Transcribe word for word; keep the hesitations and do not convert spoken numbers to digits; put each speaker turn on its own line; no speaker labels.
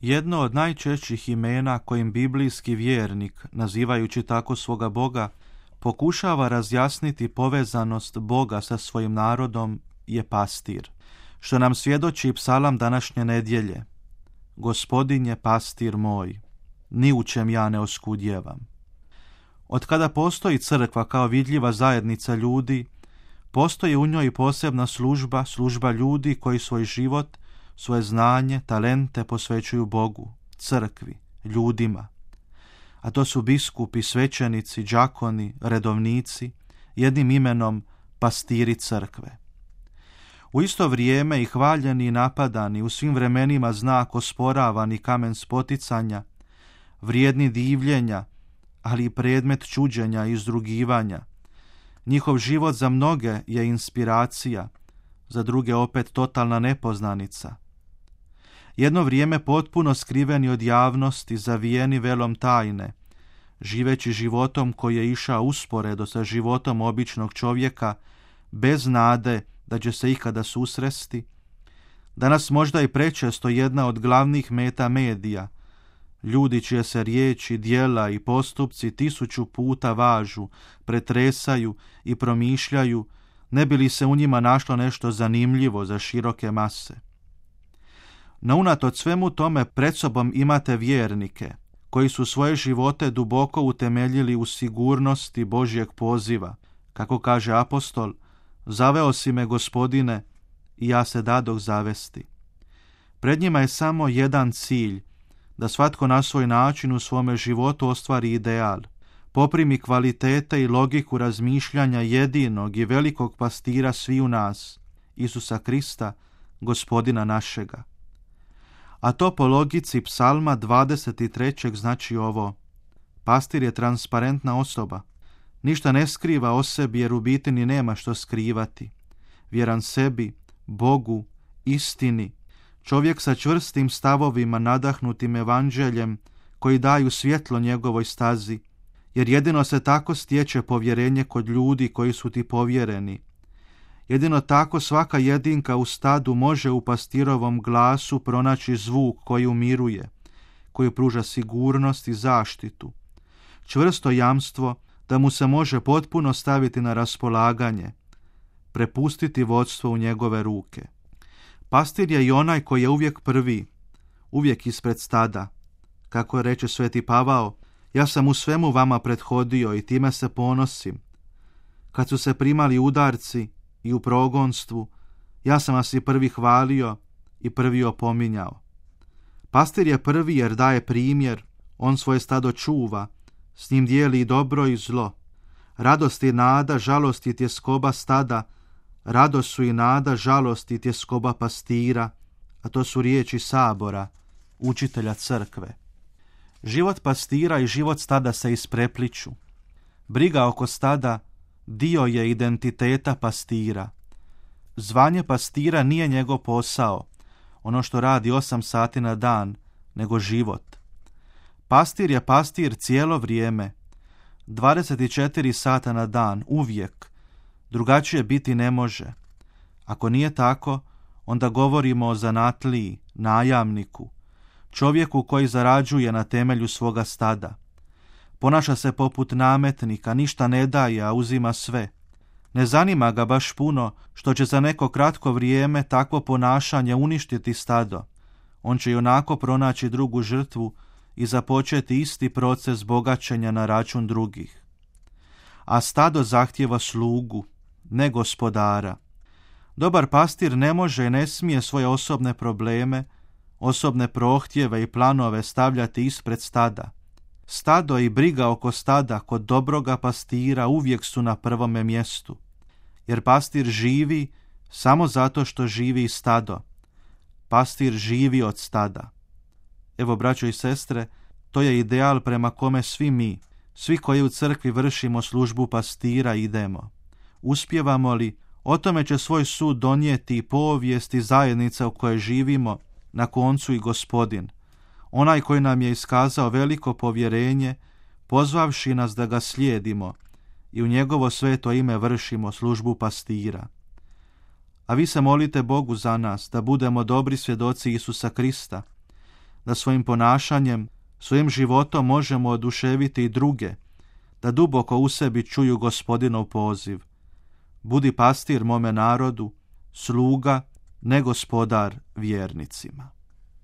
Jedno od najčešćih imena kojim biblijski vjernik, nazivajući tako svoga Boga, pokušava razjasniti povezanost Boga sa svojim narodom je pastir, što nam svjedoči psalam današnje nedjelje. Gospodin je pastir moj, ni u čem ja ne oskudjevam. Od kada postoji crkva kao vidljiva zajednica ljudi, postoji u njoj posebna služba, služba ljudi koji svoj život, svoje znanje, talente posvećuju Bogu, crkvi, ljudima. A to su biskupi, svećenici, đakoni, redovnici, jednim imenom pastiri crkve. U isto vrijeme i hvaljeni i napadani, u svim vremenima znak osporavani kamen spoticanja, vrijedni divljenja, ali i predmet čuđenja i izdrugivanja. Njihov život za mnoge je inspiracija, za druge opet totalna nepoznanica. Jedno vrijeme potpuno skriveni od javnosti, zavijeni velom tajne, živeći životom koji je išao usporedo sa životom običnog čovjeka, bez nade da će se ikada susresti, danas možda i prečesto jedna od glavnih meta medija, ljudi čije se riječi, djela i postupci tisuću puta važu, pretresaju i promišljaju, ne bi li se u njima našlo nešto zanimljivo za široke mase. No unatoč svemu tome pred sobom imate vjernike, koji su svoje živote duboko utemeljili u sigurnosti Božjeg poziva. Kako kaže apostol, zaveo si me Gospodine i ja se dadoh zavesti. Pred njima je samo jedan cilj, da svatko na svoj način u svome životu ostvari ideal, poprimi kvalitete i logiku razmišljanja jedinog i velikog pastira sviju nas, Isusa Krista, Gospodina našega. A to po logici psalma dvadeset trećeg znači ovo: pastir je transparentna osoba, ništa ne skriva o sebi jer u biti ni nema što skrivati. Vjeran sebi, Bogu, istini, čovjek sa čvrstim stavovima nadahnutim evanđeljem koji daju svjetlo njegovoj stazi, jer jedino se tako stječe povjerenje kod ljudi koji su ti povjereni. Jedino tako svaka jedinka u stadu može u pastirovom glasu pronaći zvuk koji umiruje, koji pruža sigurnost i zaštitu, čvrsto jamstvo da mu se može potpuno staviti na raspolaganje, prepustiti vodstvo u njegove ruke. Pastir je i onaj koji je uvijek prvi, uvijek ispred stada. Kako reče sveti Pavao, ja sam u svemu vama prethodio i time se ponosim. Kad su se primali udarci i u progonstvu, ja sam vas i prvi hvalio i prvi opominjao. Pastir je prvi jer daje primjer, on svoje stado čuva, s njim dijeli i dobro i zlo. Radost i nada, žalost i tjeskoba stada, radost su i nada, žalost i tjeskoba pastira, a to su riječi Sabora, učitelja crkve. Život pastira i život stada se isprepliču. Briga oko stada dio je identiteta pastira. Zvanje pastira nije njegov posao, ono što radi osam sati na dan, nego život. Pastir je pastir cijelo vrijeme, dvadeset četiri sata na dan, uvijek. Drugačije biti ne može. Ako nije tako, onda govorimo o zanatliji, najamniku, čovjeku koji zarađuje na temelju svoga stada. Ponaša se poput nametnika, ništa ne daje, a uzima sve. Ne zanima ga baš puno što će za neko kratko vrijeme takvo ponašanje uništiti stado. On će i onako pronaći drugu žrtvu i započeti isti proces bogaćenja na račun drugih. A stado zahtjeva slugu, ne gospodara. Dobar pastir ne može i ne smije svoje osobne probleme, osobne prohtjeve i planove stavljati ispred stada. Stado i briga oko stada kod dobroga pastira uvijek su na prvome mjestu, jer pastir živi samo zato što živi stado. Pastir živi od stada. Evo, braćo i sestre, to je ideal prema kome svi mi, svi koji u crkvi vršimo službu pastira, idemo. Uspijevamo li, o tome će svoj sud donijeti povijest i zajednica u kojoj živimo, na koncu i Gospodin, onaj koji nam je iskazao veliko povjerenje, pozvavši nas da ga slijedimo i u njegovo sveto ime vršimo službu pastira. A vi se molite Bogu za nas, da budemo dobri svjedoci Isusa Krista, da svojim ponašanjem, svojim životom možemo oduševiti i druge, da duboko u sebi čuju Gospodinov poziv. Budi pastir mome narodu, sluga, ne gospodar vjernicima.